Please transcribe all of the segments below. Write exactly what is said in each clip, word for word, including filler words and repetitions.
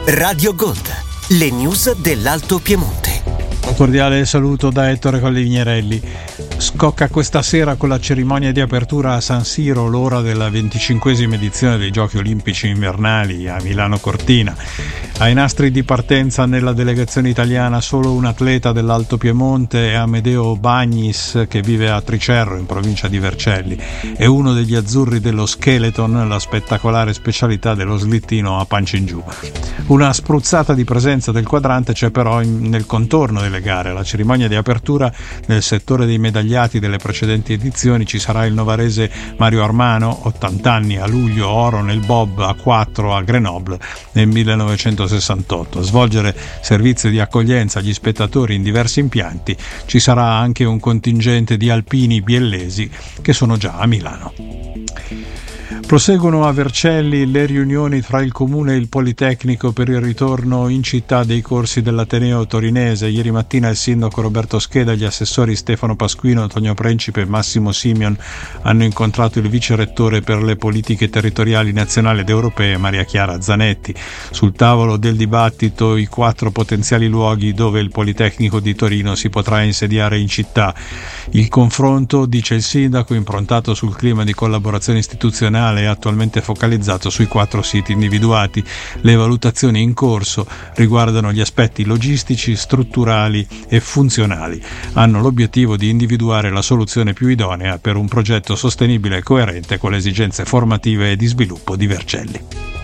Radio Gold, le news dell'Alto Piemonte. Un cordiale saluto da Ettore Collignerelli. Scocca questa sera con la cerimonia di apertura a San Siro l'ora della venticinquesima edizione dei Giochi Olimpici Invernali a Milano Cortina. Ai nastri di partenza nella delegazione italiana solo un atleta dell'Alto Piemonte, Amedeo Bagnis, che vive a Tricerro in provincia di Vercelli, e uno degli azzurri dello skeleton, la spettacolare specialità dello slittino a pancia in giù. Una spruzzata di presenza del quadrante c'è però in, nel contorno delle gare. La cerimonia di apertura nel settore dei medagliati delle precedenti edizioni ci sarà il novarese Mario Armano, ottanta anni, a luglio oro nel bob a quattro a Grenoble nel millenovecentosessantotto. A svolgere servizio di accoglienza agli spettatori in diversi impianti ci sarà anche un contingente di alpini biellesi che sono già a Milano. Proseguono a Vercelli le riunioni tra il Comune e il Politecnico per il ritorno in città dei corsi dell'Ateneo torinese. Ieri mattina il sindaco Roberto Scheda e gli assessori Stefano Pasquino, Antonio Principe e Massimo Simeon hanno incontrato il vice rettore per le politiche territoriali nazionali ed europee Maria Chiara Zanetti. Sul tavolo del dibattito i quattro potenziali luoghi dove il Politecnico di Torino si potrà insediare in città. Il confronto, dice il sindaco, improntato sul clima di collaborazione istituzionale, è attualmente focalizzato sui quattro siti individuati. Le valutazioni in corso riguardano gli aspetti logistici, strutturali e funzionali. Hanno l'obiettivo di individuare la soluzione più idonea per un progetto sostenibile e coerente con le esigenze formative e di sviluppo di Vercelli.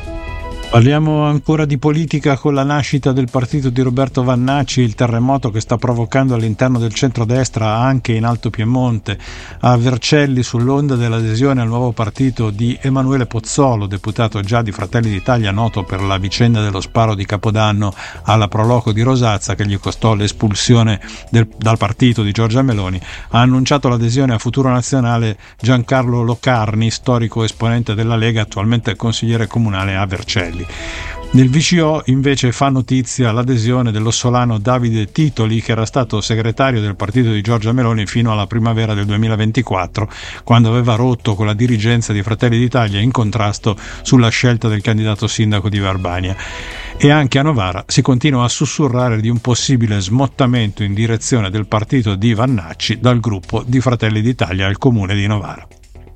Parliamo ancora di politica con la nascita del partito di Roberto Vannacci, il terremoto che sta provocando all'interno del centrodestra anche in Alto Piemonte. A Vercelli, sull'onda dell'adesione al nuovo partito di Emanuele Pozzolo, deputato già di Fratelli d'Italia, noto per la vicenda dello sparo di Capodanno alla Proloco di Rosazza che gli costò l'espulsione del, dal partito di Giorgia Meloni, ha annunciato l'adesione a Futuro Nazionale Giancarlo Locarni, storico esponente della Lega, attualmente consigliere comunale a Vercelli. Nel V C O invece fa notizia l'adesione dell'ossolano Davide Titoli, che era stato segretario del partito di Giorgia Meloni fino alla primavera del duemilaventiquattro, quando aveva rotto con la dirigenza di Fratelli d'Italia in contrasto sulla scelta del candidato sindaco di Verbania. E anche a Novara si continua a sussurrare di un possibile smottamento in direzione del partito di Vannacci dal gruppo di Fratelli d'Italia al comune di Novara.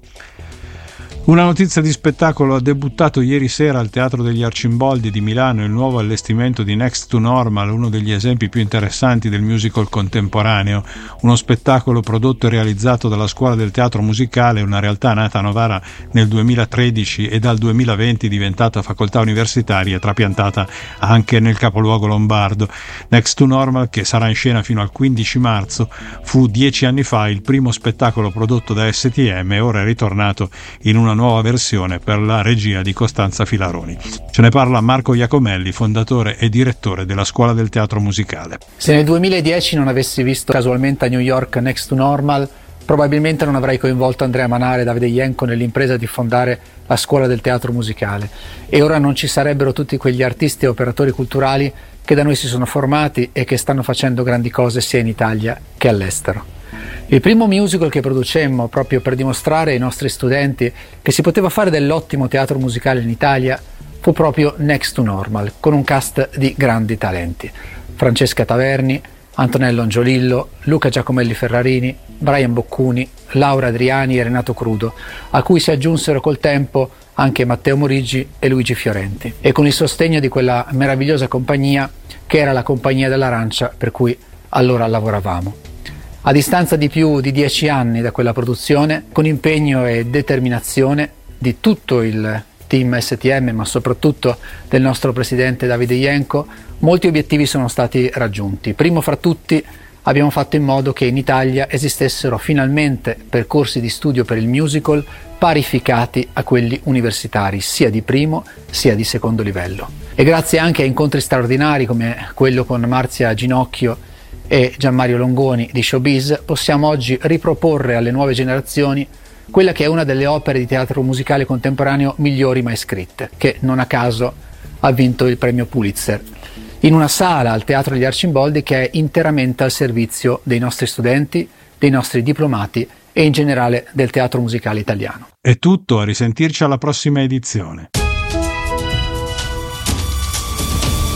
Una notizia di spettacolo: ha debuttato ieri sera al Teatro degli Arcimboldi di Milano il nuovo allestimento di Next to Normal, uno degli esempi più interessanti del musical contemporaneo, uno spettacolo prodotto e realizzato dalla Scuola del Teatro Musicale, una realtà nata a Novara nel duemilatredici e dal duemilaventi diventata facoltà universitaria e trapiantata anche nel capoluogo lombardo. Next to Normal, che sarà in scena fino al quindici marzo, fu dieci anni fa il primo spettacolo prodotto da S T M e ora è ritornato in una nuova versione per la regia di Costanza Filaroni. Ce ne parla Marco Iacomelli, fondatore e direttore della Scuola del Teatro Musicale. Se nel duemiladieci non avessi visto casualmente a New York Next to Normal, probabilmente non avrei coinvolto Andrea Manare e Davide Ienco nell'impresa di fondare la Scuola del Teatro Musicale, e ora non ci sarebbero tutti quegli artisti e operatori culturali che da noi si sono formati e che stanno facendo grandi cose sia in Italia che all'estero. Il primo musical che producemmo proprio per dimostrare ai nostri studenti che si poteva fare dell'ottimo teatro musicale in Italia fu proprio Next to Normal, con un cast di grandi talenti: Francesca Taverni, Antonello Angiolillo, Luca Giacomelli Ferrarini, Brian Boccuni, Laura Adriani e Renato Crudo, a cui si aggiunsero col tempo anche Matteo Morigi e Luigi Fiorenti, e con il sostegno di quella meravigliosa compagnia che era la Compagnia dell'Arancia, per cui allora lavoravamo. A distanza di più di dieci anni da quella produzione, con impegno e determinazione di tutto il team S T M, ma soprattutto del nostro presidente Davide Ienco, molti obiettivi sono stati raggiunti. Primo fra tutti, abbiamo fatto in modo che in Italia esistessero finalmente percorsi di studio per il musical parificati a quelli universitari, sia di primo sia di secondo livello. E grazie anche a incontri straordinari come quello con Marzia Ginocchio e Gianmario Longoni di Showbiz, possiamo oggi riproporre alle nuove generazioni quella che è una delle opere di teatro musicale contemporaneo migliori mai scritte, che non a caso ha vinto il premio Pulitzer, in una sala al Teatro degli Arcimboldi che è interamente al servizio dei nostri studenti, dei nostri diplomati e in generale del teatro musicale italiano. È tutto, a risentirci alla prossima edizione.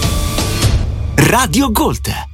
Radio Gold.